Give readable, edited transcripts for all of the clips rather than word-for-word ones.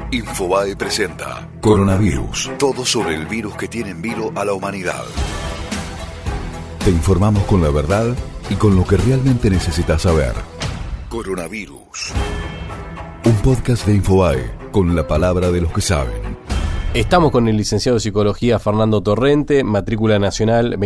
Infobae presenta Coronavirus. Todo sobre el virus que tiene en vilo a la humanidad. Te informamos con la verdad y con lo que realmente necesitas saber. Coronavirus. Un podcast de Infobae con la palabra de los que saben. Estamos con el licenciado de Psicología Fernando Torrente, matrícula nacional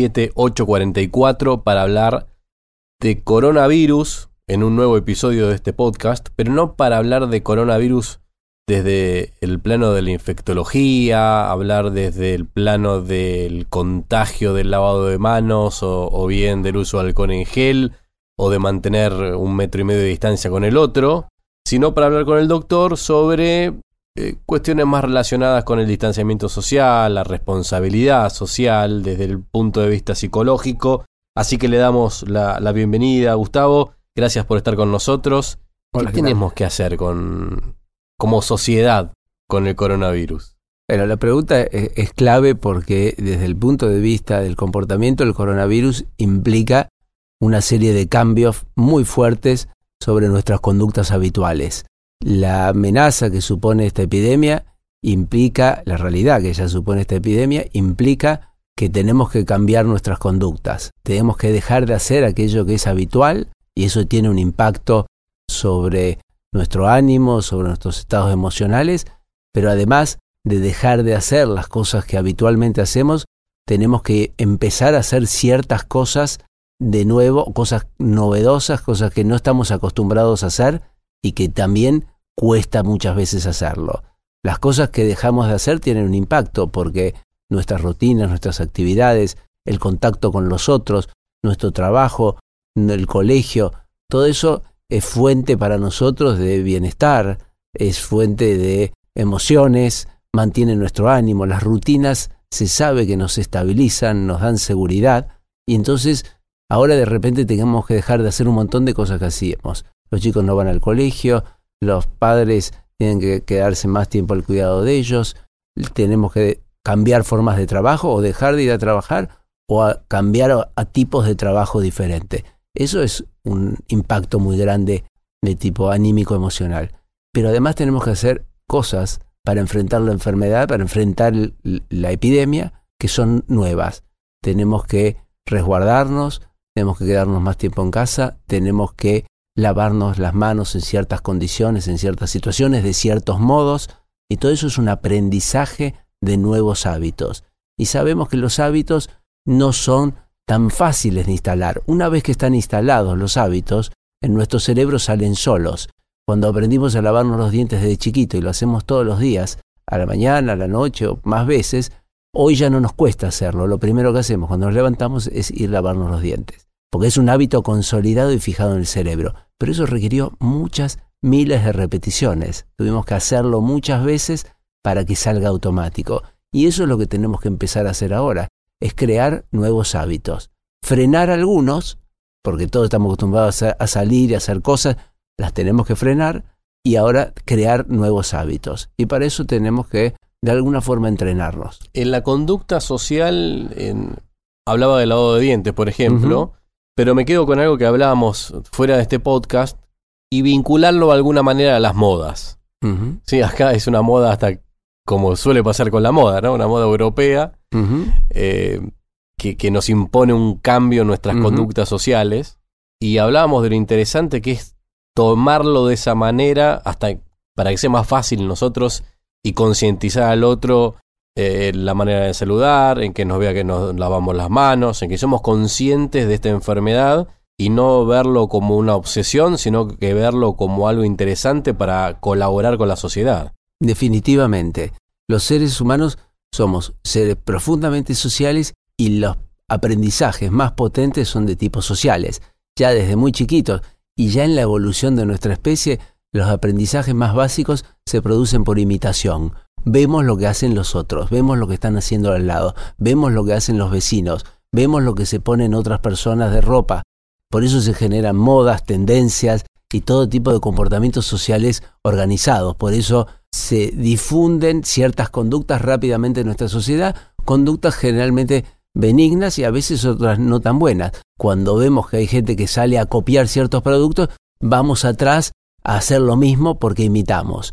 27844, para hablar de coronavirus en un nuevo episodio de este podcast, pero no para hablar de coronavirus desde el plano de la infectología, hablar desde el plano del contagio del lavado de manos o bien del uso de alcohol en gel o de mantener 1,5 metros de distancia con el otro, sino para hablar con el doctor sobre cuestiones más relacionadas con el distanciamiento social, la responsabilidad social desde el punto de vista psicológico. Así que le damos la bienvenida, Gustavo. Gracias por estar con nosotros. Hola, ¿Qué tenemos que hacer como sociedad con el coronavirus? Bueno, la pregunta es clave porque desde el punto de vista del comportamiento, el coronavirus implica una serie de cambios muy fuertes sobre nuestras conductas habituales. La amenaza que supone esta epidemia implica, la realidad que ya supone esta epidemia, implica que tenemos que cambiar nuestras conductas. Tenemos que dejar de hacer aquello que es habitual y eso tiene un impacto sobre nuestro ánimo, sobre nuestros estados emocionales, pero además de dejar de hacer las cosas que habitualmente hacemos, tenemos que empezar a hacer ciertas cosas de nuevo, cosas novedosas, cosas que no estamos acostumbrados a hacer y que también cuesta muchas veces hacerlo. Las cosas que dejamos de hacer tienen un impacto porque nuestras rutinas, nuestras actividades, el contacto con los otros, nuestro trabajo, el colegio, todo eso es fuente para nosotros de bienestar, es fuente de emociones, mantiene nuestro ánimo. Las rutinas se sabe que nos estabilizan, nos dan seguridad y entonces ahora de repente tengamos que dejar de hacer un montón de cosas que hacíamos. Los chicos no van al colegio, los padres tienen que quedarse más tiempo al cuidado de ellos, tenemos que cambiar formas de trabajo o dejar de ir a trabajar o cambiar a tipos de trabajo diferentes. Eso es un impacto muy grande de tipo anímico-emocional. Pero además tenemos que hacer cosas para enfrentar la enfermedad, para enfrentar la epidemia, que son nuevas. Tenemos que resguardarnos, tenemos que quedarnos más tiempo en casa, tenemos que lavarnos las manos en ciertas condiciones, en ciertas situaciones, de ciertos modos, y todo eso es un aprendizaje de nuevos hábitos. Y sabemos que los hábitos no son tan fáciles de instalar. Una vez que están instalados los hábitos, en nuestro cerebro salen solos. Cuando aprendimos a lavarnos los dientes desde chiquito y lo hacemos todos los días, a la mañana, a la noche o más veces, hoy ya no nos cuesta hacerlo. Lo primero que hacemos cuando nos levantamos es ir a lavarnos los dientes, porque es un hábito consolidado y fijado en el cerebro. Pero eso requirió muchas miles de repeticiones. Tuvimos que hacerlo muchas veces para que salga automático. Y eso es lo que tenemos que empezar a hacer ahora. Es crear nuevos hábitos. Frenar algunos, porque todos estamos acostumbrados a salir y a hacer cosas, las tenemos que frenar y ahora crear nuevos hábitos. Y para eso tenemos que, de alguna forma, entrenarnos. En la conducta social, hablaba del lavado de dientes, por ejemplo, pero me quedo con algo que hablábamos fuera de este podcast y vincularlo de alguna manera a las modas. Sí, acá es una moda hasta como suele pasar con la moda, ¿no? Una moda europea que nos impone un cambio en nuestras conductas sociales. Y hablábamos de lo interesante que es tomarlo de esa manera hasta para que sea más fácil nosotros y concientizar al otro la manera de saludar, en que nos vea que nos lavamos las manos, en que somos conscientes de esta enfermedad y no verlo como una obsesión, sino que verlo como algo interesante para colaborar con la sociedad. Definitivamente. Los seres humanos somos seres profundamente sociales y los aprendizajes más potentes son de tipo sociales. Ya desde muy chiquitos y ya en la evolución de nuestra especie, los aprendizajes más básicos se producen por imitación. Vemos lo que hacen los otros, vemos lo que están haciendo al lado, vemos lo que hacen los vecinos, vemos lo que se ponen otras personas de ropa. Por eso se generan modas, tendencias y todo tipo de comportamientos sociales organizados. Por eso se difunden ciertas conductas rápidamente en nuestra sociedad, conductas generalmente benignas y a veces otras no tan buenas. Cuando vemos que hay gente que sale a copiar ciertos productos, vamos atrás a hacer lo mismo porque imitamos.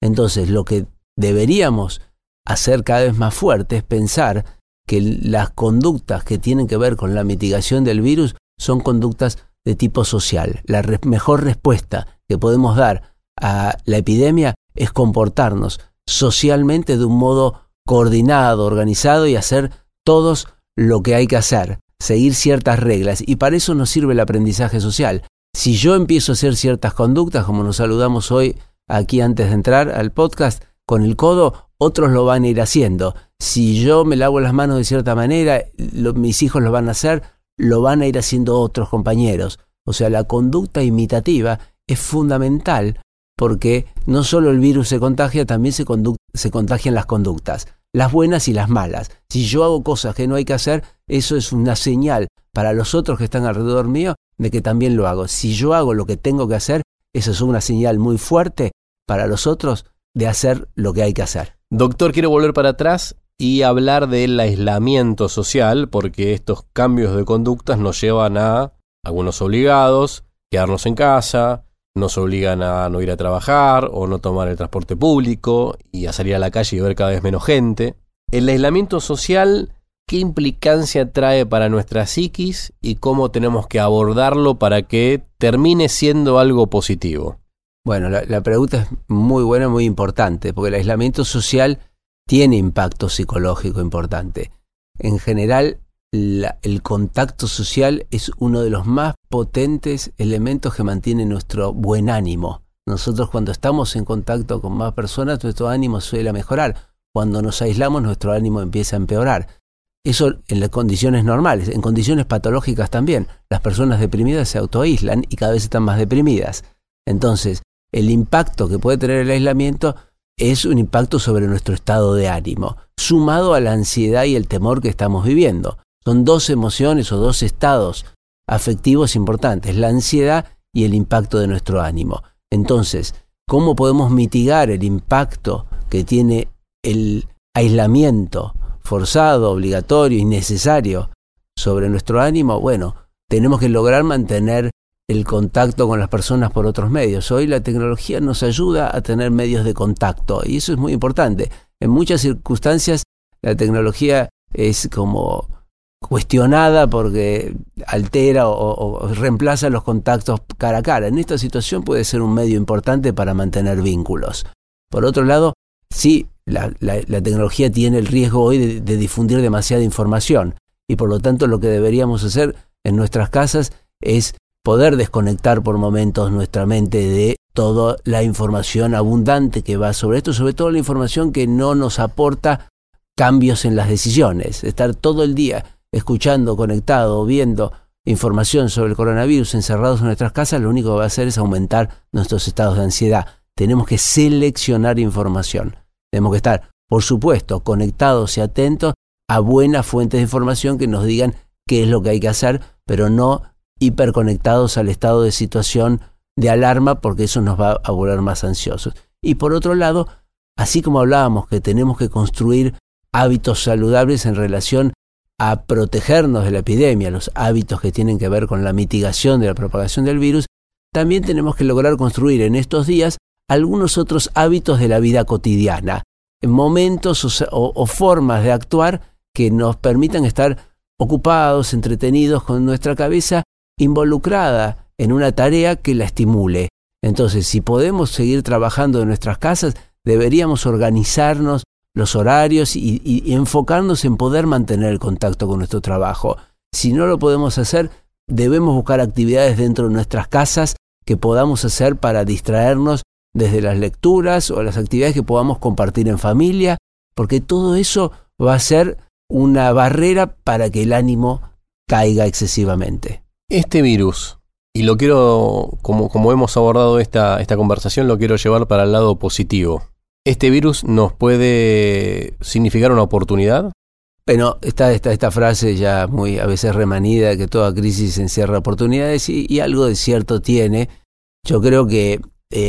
Entonces, lo que deberíamos hacer cada vez más fuerte es pensar que las conductas que tienen que ver con la mitigación del virus son conductas de tipo social. La mejor respuesta que podemos dar a la epidemia es comportarnos socialmente de un modo coordinado, organizado y hacer todos lo que hay que hacer, seguir ciertas reglas. Y para eso nos sirve el aprendizaje social. Si yo empiezo a hacer ciertas conductas, como nos saludamos hoy aquí antes de entrar al podcast, con el codo, otros lo van a ir haciendo. Si yo me lavo las manos de cierta manera, mis hijos lo van a hacer, lo van a ir haciendo otros compañeros. O sea, la conducta imitativa es fundamental porque no solo el virus se contagia, también se contagian las conductas, las buenas y las malas. Si yo hago cosas que no hay que hacer, eso es una señal para los otros que están alrededor mío de que también lo hago. Si yo hago lo que tengo que hacer, eso es una señal muy fuerte para los otros de hacer lo que hay que hacer. Doctor, quiero volver para atrás y hablar del aislamiento social, porque estos cambios de conductas nos llevan a algunos obligados, quedarnos en casa, nos obligan a no ir a trabajar o no tomar el transporte público y a salir a la calle y ver cada vez menos gente. El aislamiento social, ¿qué implicancia trae para nuestra psiquis y cómo tenemos que abordarlo para que termine siendo algo positivo? Bueno, la pregunta es muy buena, muy importante, porque el aislamiento social tiene impacto psicológico importante. En general, el contacto social es uno de los más potentes elementos que mantiene nuestro buen ánimo. Nosotros cuando estamos en contacto con más personas, nuestro ánimo suele mejorar. Cuando nos aislamos, nuestro ánimo empieza a empeorar. Eso en las condiciones normales, en condiciones patológicas también. Las personas deprimidas se autoaíslan y cada vez están más deprimidas. Entonces, el impacto que puede tener el aislamiento es un impacto sobre nuestro estado de ánimo, sumado a la ansiedad y el temor que estamos viviendo. Son dos emociones o dos estados afectivos importantes, la ansiedad y el impacto de nuestro ánimo. Entonces, ¿cómo podemos mitigar el impacto que tiene el aislamiento forzado, obligatorio, innecesario sobre nuestro ánimo? Bueno, tenemos que lograr mantener el contacto con las personas por otros medios. Hoy la tecnología nos ayuda a tener medios de contacto y eso es muy importante. En muchas circunstancias la tecnología es como cuestionada porque altera o reemplaza los contactos cara a cara. En esta situación puede ser un medio importante para mantener vínculos. Por otro lado, sí, la tecnología tiene el riesgo hoy de difundir demasiada información y por lo tanto lo que deberíamos hacer en nuestras casas es poder desconectar por momentos nuestra mente de toda la información abundante que va sobre esto, sobre todo la información que no nos aporta cambios en las decisiones. Estar todo el día escuchando, conectado, viendo información sobre el coronavirus encerrados en nuestras casas, lo único que va a hacer es aumentar nuestros estados de ansiedad. Tenemos que seleccionar información. Tenemos que estar, por supuesto, conectados y atentos a buenas fuentes de información que nos digan qué es lo que hay que hacer, pero no hiperconectados al estado de situación de alarma, porque eso nos va a volver más ansiosos. Y por otro lado, así como hablábamos que tenemos que construir hábitos saludables en relación a protegernos de la epidemia, los hábitos que tienen que ver con la mitigación de la propagación del virus, también tenemos que lograr construir en estos días algunos otros hábitos de la vida cotidiana, momentos o formas de actuar que nos permitan estar ocupados, entretenidos, con nuestra cabeza involucrada en una tarea que la estimule. Entonces, si podemos seguir trabajando en nuestras casas, deberíamos organizarnos los horarios y enfocarnos en poder mantener el contacto con nuestro trabajo. Si no lo podemos hacer, debemos buscar actividades dentro de nuestras casas que podamos hacer para distraernos desde las lecturas o las actividades que podamos compartir en familia, porque todo eso va a ser una barrera para que el ánimo caiga excesivamente. Este virus, y lo quiero, como hemos abordado esta conversación, lo quiero llevar para el lado positivo. ¿Este virus nos puede significar una oportunidad? Bueno, está esta frase ya muy a veces remanida, que toda crisis encierra oportunidades, y algo de cierto tiene. Yo creo que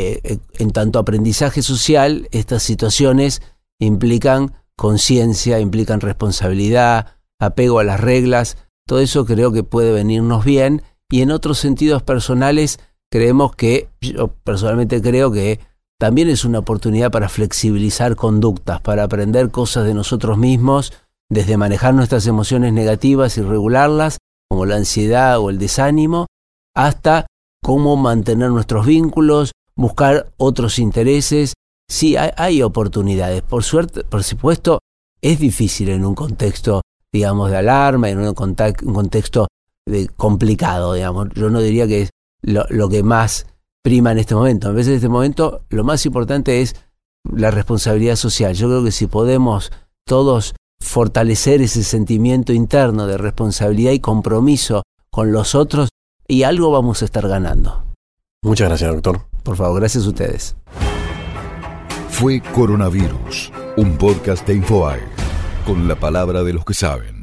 en tanto aprendizaje social, estas situaciones implican conciencia, implican responsabilidad, apego a las reglas. Todo eso creo que puede venirnos bien, y en otros sentidos personales yo personalmente creo que también es una oportunidad para flexibilizar conductas, para aprender cosas de nosotros mismos, desde manejar nuestras emociones negativas y regularlas, como la ansiedad o el desánimo, hasta cómo mantener nuestros vínculos, buscar otros intereses. Sí, hay oportunidades. Por supuesto, es difícil en un contexto, digamos, de alarma, en un contexto complicado, digamos. Yo no diría que es lo que más prima en este momento. A veces en este momento lo más importante es la responsabilidad social. Yo creo que si podemos todos fortalecer ese sentimiento interno de responsabilidad y compromiso con los otros, y algo vamos a estar ganando. Muchas gracias, doctor. Por favor, gracias a ustedes. Fue Coronavirus, un podcast de Infobae, con la palabra de los que saben.